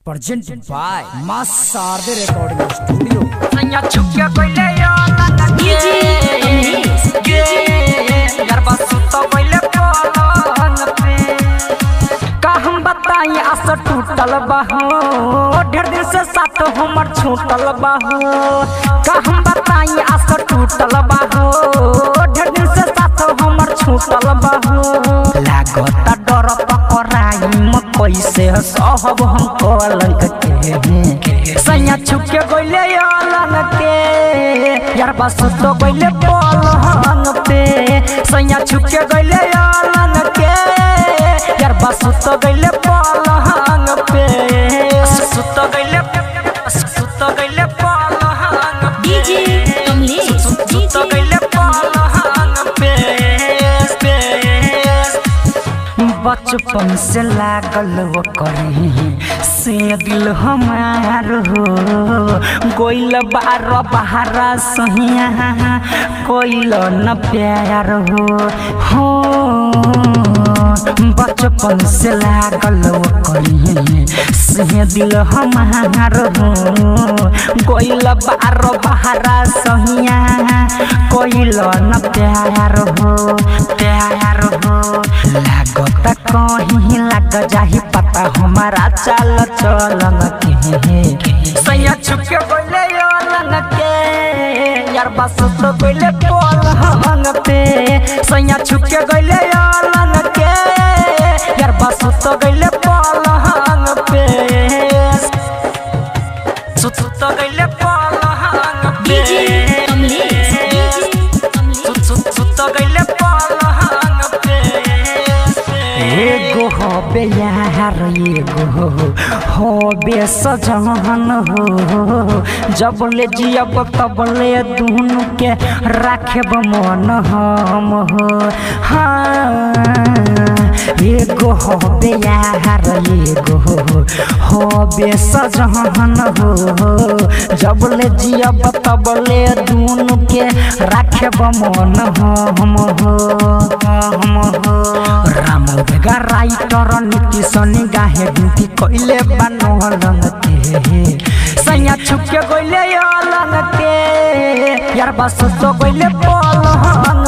Presented by Mas Sarde Recording Studio. Anya chukya koile yo na DJ garba सुतो कोइले पलंग पे का हम बताई आस टूटल बाहो ढेर दिन से साथ हमर छूटल बाहो का हम बताई आस टूटल बाहो ढेर दिन से साथ हमर छूटल बाहो लागत डर पकड़ाई म कैसे सहब हम कलंक के सैया छुके गइले अलंग के यार बस तो गइले पलंग पे सैया छुके गइले अलंग के यार बस तो गइले पलंग पे सुत गइले पलंग डीजे कमलेश सुत गइले पलंग पे बचपन से लागल वो करे से दिल हमार हो गोइल बार बहारा सहिया कोइल न प्यार हो बचपन से लागल वो करे से दिल हमार हो गोइल बार बहारा सहिया कोइल न प्यार हो लागत कहीं लग जाही पता हमारा चाल चलन के सैया छुके गइले अलंग के यार बस तो गइले पलंग पे सैया छुके गइले अलंग के यार बस तो गइले पलंग पे सुत तो गइले पलंग पे डीजे कमलेश सुत गइले पलंग पे एगो होबे यार एगो होबे सजन हो जब ले जियब तब ले दुनु के राखेब मन हम हो हाँ एगो होबे यार एगो होबे सजन हो जब ले जियब तब ले दुनु के राखेब मन हम हो राम बेगा राइटर नीति सनी गाहे ड्यूटी कोइले बनवलंग के सैया छुके गइले अलंग के यार बस तो गइले पलंग